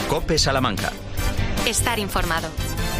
COPE Salamanca. Estar informado.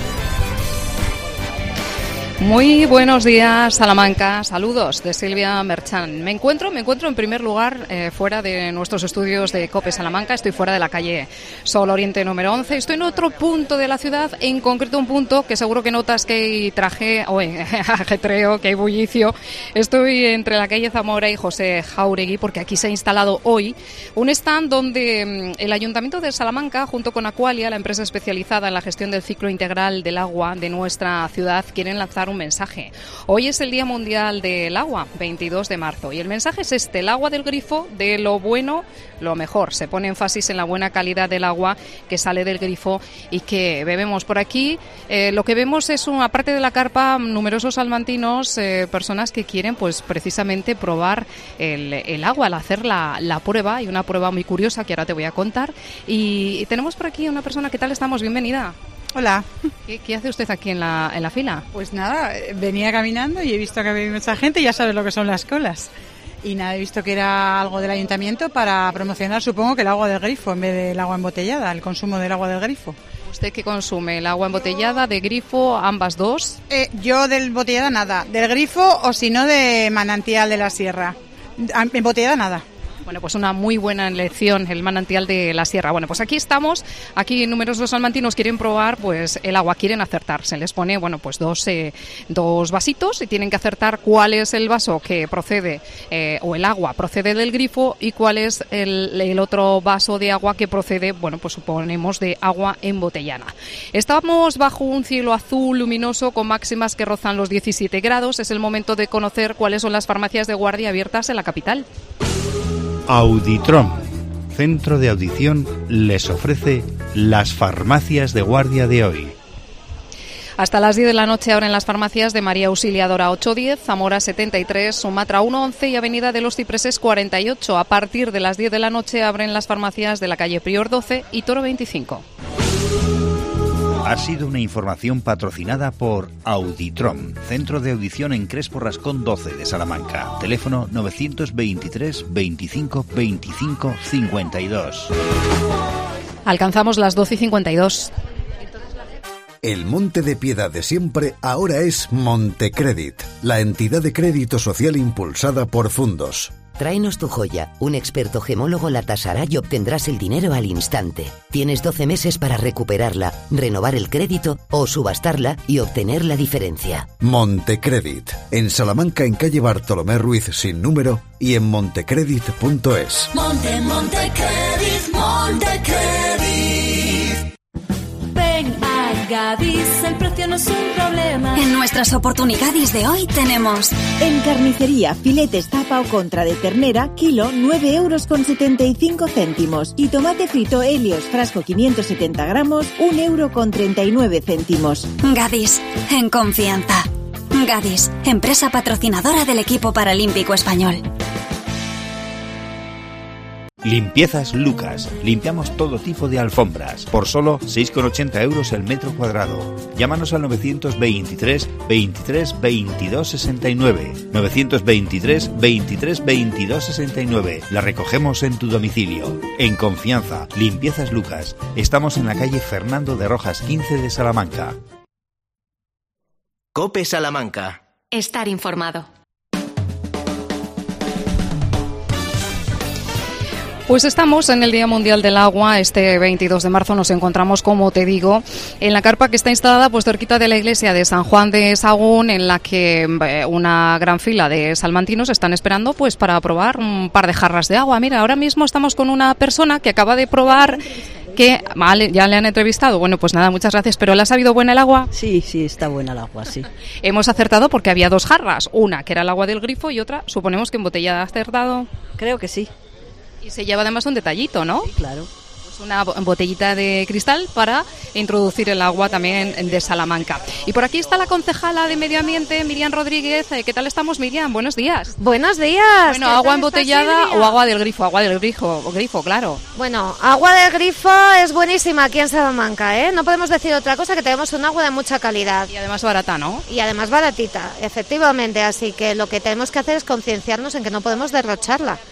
Muy buenos días, Salamanca. Saludos de Silvia Merchan. Me encuentro en primer lugar fuera de nuestros estudios de COPE Salamanca. Estoy fuera de la calle Sol Oriente número 11. Estoy en otro punto de la ciudad, en concreto un punto que seguro que notas que hay ajetreo, que hay bullicio. Estoy entre la calle Zamora y José Jáuregui porque aquí se ha instalado hoy un stand donde el Ayuntamiento de Salamanca, junto con Aqualia, la empresa especializada en la gestión del ciclo integral del agua de nuestra ciudad, quieren lanzar un mensaje. Hoy es el Día Mundial del Agua, 22 de marzo, y el mensaje es este: el agua del grifo, de lo bueno, lo mejor. Se pone énfasis en la buena calidad del agua que sale del grifo y que bebemos. Por aquí lo que vemos es, aparte de la carpa, numerosos salmantinos, personas que quieren pues precisamente probar el agua, al hacer la prueba. Hay una prueba muy curiosa que ahora te voy a contar. Y tenemos por aquí una persona. ¿Qué tal estamos? Bienvenida. Hola. ¿Qué hace usted aquí en la fila? Pues nada, venía caminando y he visto que había mucha gente y ya sabes lo que son las colas. Y nada, he visto que era algo del ayuntamiento para promocionar, supongo, que el agua del grifo en vez del agua embotellada, el consumo del agua del grifo. ¿Usted qué consume? ¿El agua embotellada, de grifo, ambas dos? Yo del embotellada nada, del grifo o si no de manantial de la sierra. Embotellada nada. Bueno, pues una muy buena elección, el manantial de la sierra. Bueno, pues aquí estamos, aquí numerosos salmantinos quieren probar pues el agua, quieren acertar. Se les pone, bueno, pues dos vasitos y tienen que acertar cuál es el vaso que procede, o el agua procede del grifo, y cuál es el otro vaso de agua que procede, bueno, pues suponemos de agua embotellada. Estamos bajo un cielo azul luminoso con máximas que rozan los 17 grados. Es el momento de conocer cuáles son las farmacias de guardia abiertas en la capital. Auditrom, centro de audición, les ofrece las farmacias de guardia de hoy. Hasta las 10 de la noche abren las farmacias de María Auxiliadora 810, Zamora 73, Sumatra 111 y Avenida de los Cipreses 48. A partir de las 10 de la noche abren las farmacias de la calle Prior 12 y Toro 25. Ha sido una información patrocinada por Auditrom, centro de audición en Crespo Rascón 12 de Salamanca. Teléfono 923 25 25 52. Alcanzamos las 12:52. El Monte de Piedad de siempre ahora es Montecredit, la entidad de crédito social impulsada por Fundos. Tráenos tu joya. Un experto gemólogo la tasará y obtendrás el dinero al instante. Tienes 12 meses para recuperarla, renovar el crédito o subastarla y obtener la diferencia. Montecredit. En Salamanca, en calle Bartolomé Ruiz sin número, y en montecredit.es. Montecredit. Ven a Gadis, el precio no es un problema. En nuestras oportunidades de hoy tenemos: en carnicería, filetes tapa o contra de ternera, kilo 9,75 €. Y tomate frito Helios, frasco 570 gramos, 1,39 €. Gadis, en confianza. Gadis, empresa patrocinadora del equipo paralímpico español. Limpiezas Lucas. Limpiamos todo tipo de alfombras por solo 6,80 € el metro cuadrado. Llámanos al 923 23 22 69. 923 23 22 69. La recogemos en tu domicilio. En confianza. Limpiezas Lucas. Estamos en la calle Fernando de Rojas 15 de Salamanca. COPE Salamanca. Estar informado. Pues estamos en el Día Mundial del Agua. Este 22 de marzo nos encontramos, como te digo, en la carpa que está instalada pues cerquita de la iglesia de San Juan de Sagún, en la que una gran fila de salmantinos están esperando pues para probar un par de jarras de agua. Mira, ahora mismo estamos con una persona que acaba de probar, que vale, ya le han entrevistado. Bueno, pues nada, muchas gracias. ¿Pero le ha sabido buena el agua? Sí, está buena el agua, sí. Hemos acertado porque había dos jarras, una que era el agua del grifo y otra, suponemos que embotellada. ¿Ha acertado? Creo que sí. Y se lleva además un detallito, ¿no? Sí, claro. Pues una botellita de cristal para introducir el agua también de Salamanca. Y por aquí está la concejala de Medio Ambiente, Miriam Rodríguez. ¿Qué tal estamos, Miriam? Buenos días. Buenos días. Bueno, ¿agua embotellada o agua del grifo? Agua del grifo, claro. Bueno, agua del grifo es buenísima aquí en Salamanca, ¿eh? No podemos decir otra cosa, que tenemos un agua de mucha calidad. Y además barata, ¿no? Y además baratita, efectivamente. Así que lo que tenemos que hacer es concienciarnos en que no podemos derrocharla.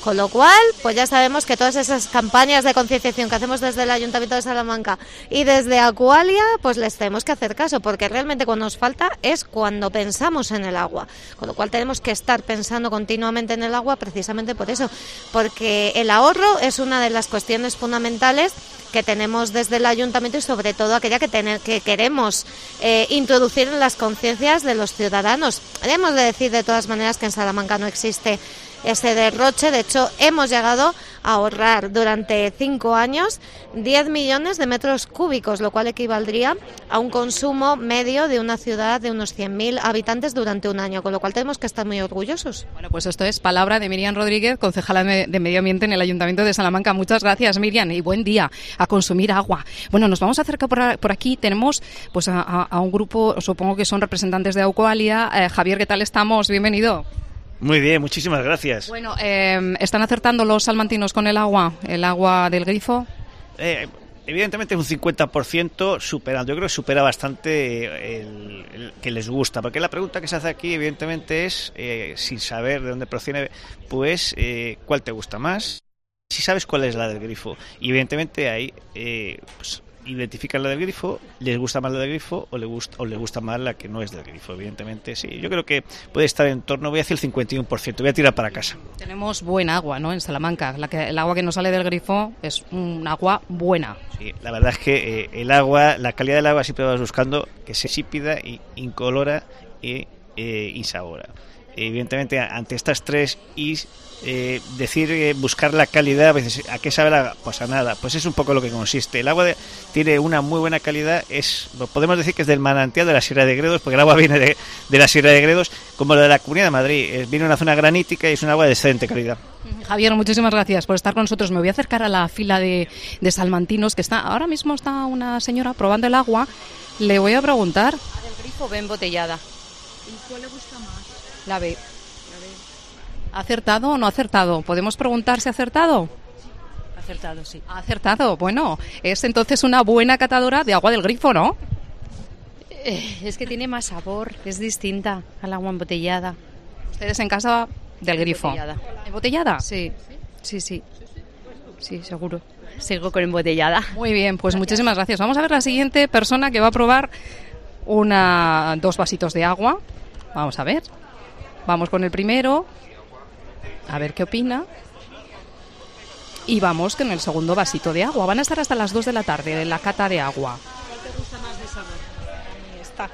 Con lo cual, pues ya sabemos que todas esas campañas de concienciación que hacemos desde el Ayuntamiento de Salamanca y desde Aqualia, pues les tenemos que hacer caso, porque realmente cuando nos falta es cuando pensamos en el agua. Con lo cual tenemos que estar pensando continuamente en el agua precisamente por eso, porque el ahorro es una de las cuestiones fundamentales que tenemos desde el Ayuntamiento y sobre todo aquella que queremos introducir en las conciencias de los ciudadanos. Debemos de decir de todas maneras que en Salamanca no existe ese derroche. De hecho, hemos llegado a ahorrar durante 5 años 10 millones de metros cúbicos, lo cual equivaldría a un consumo medio de una ciudad de unos 100.000 habitantes durante un año, con lo cual tenemos que estar muy orgullosos. Bueno, pues esto es palabra de Miriam Rodríguez, concejala de Medio Ambiente en el Ayuntamiento de Salamanca. Muchas gracias, Miriam, y buen día. A consumir agua. Bueno, nos vamos a acercar por aquí. Tenemos pues a un grupo, supongo que son representantes de Aqualia. Javier, ¿qué tal estamos? Bienvenido. Muy bien, muchísimas gracias. Bueno, ¿están acertando los salmantinos con el agua del grifo? Evidentemente un 50% superando. Yo creo que supera bastante el que les gusta, porque la pregunta que se hace aquí evidentemente es, sin saber de dónde procede, pues ¿cuál te gusta más? Si sabes cuál es la del grifo. Y evidentemente ahí pues, identifican la del grifo, les gusta más la del grifo o les gusta más la que no es del grifo. Evidentemente sí, yo creo que puede estar en torno, voy a decir el 51%, voy a tirar para casa. Tenemos buen agua, ¿no?, en Salamanca. El agua que nos sale del grifo es un agua buena. Sí, la verdad es que el agua, la calidad del agua siempre vas buscando que sea insípida, incolora y insabora. Evidentemente ante estas tres I's, buscar la calidad, a veces, ¿a qué sabe el agua? Pues a nada, pues es un poco lo que consiste. El agua tiene una muy buena calidad, podemos decir que es del manantial de la Sierra de Gredos, porque el agua viene de la Sierra de Gredos, como la de la Comunidad de Madrid, viene de una zona granítica y es un agua de excelente calidad. Javier, muchísimas gracias por estar con nosotros. Me voy a acercar a la fila de salmantinos, que ahora mismo está una señora probando el agua. Le voy a preguntar. ¿Del grifo ve embotellada? ¿Y cuál le gusta más? La B. ¿Ha acertado o no ha acertado? ¿Podemos preguntar si ha acertado? Acertado, sí. Ha acertado. Bueno, es entonces una buena catadora de agua del grifo, ¿no? Es que tiene más sabor, es distinta al agua embotellada. ¿Ustedes en casa del grifo? Embotellada. ¿Embotellada? Sí. Sí, seguro. Sigo con embotellada. Muy bien, pues muchísimas gracias. Vamos a ver la siguiente persona que va a probar 2 vasitos de agua. Vamos a ver. Vamos con el primero, a ver qué opina. Y vamos con el segundo vasito de agua. Van a estar hasta las 2 de la tarde en la cata de agua. ¿Cuál te gusta más de sabor? Esta.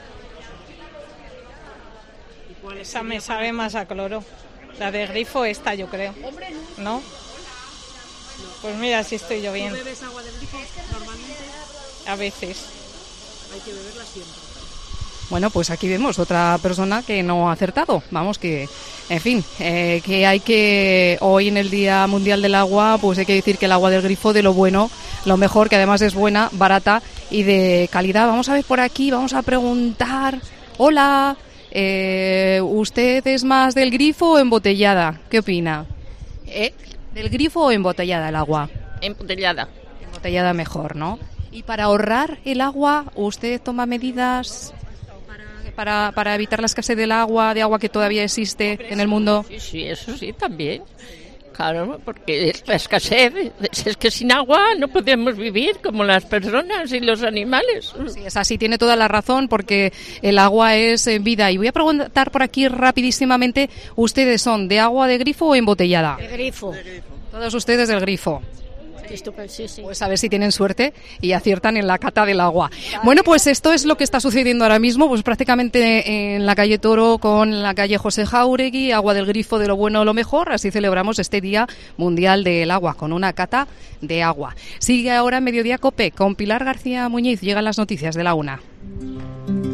Esa me sabe más a cloro. La de grifo esta, yo creo. Hombre, ¿no? Pues mira, si estoy yo bien. ¿Tú bebes agua del grifo normalmente? A veces. Hay que beberla siempre. Bueno, pues aquí vemos otra persona que no ha acertado. Vamos, que, en fin, que hay que, hoy en el Día Mundial del Agua, pues hay que decir que el agua del grifo, de lo bueno, lo mejor, que además es buena, barata y de calidad. Vamos a ver por aquí, vamos a preguntar. Hola, ¿usted es más del grifo o embotellada? ¿Qué opina? ¿Del grifo o embotellada el agua? Embotellada. Embotellada mejor, ¿no? Y para ahorrar el agua, ¿usted toma medidas para evitar la escasez de agua que todavía existe en el mundo? Sí, eso sí, también. Claro, porque la escasez, es que sin agua no podemos vivir como las personas y los animales. Sí, es así, tiene toda la razón, porque el agua es vida. Y voy a preguntar por aquí rapidísimamente, ¿ustedes son de agua de grifo o embotellada? De grifo. Todos ustedes del grifo. Sí. Pues a ver si tienen suerte y aciertan en la cata del agua. Bueno, pues esto es lo que está sucediendo ahora mismo, pues prácticamente en la calle Toro con la calle José Jáuregui, agua del grifo, de lo bueno o lo mejor. Así celebramos este Día Mundial del Agua, con una cata de agua. Sigue ahora Mediodía COPE con Pilar García Muñiz. Llegan las noticias de la 1.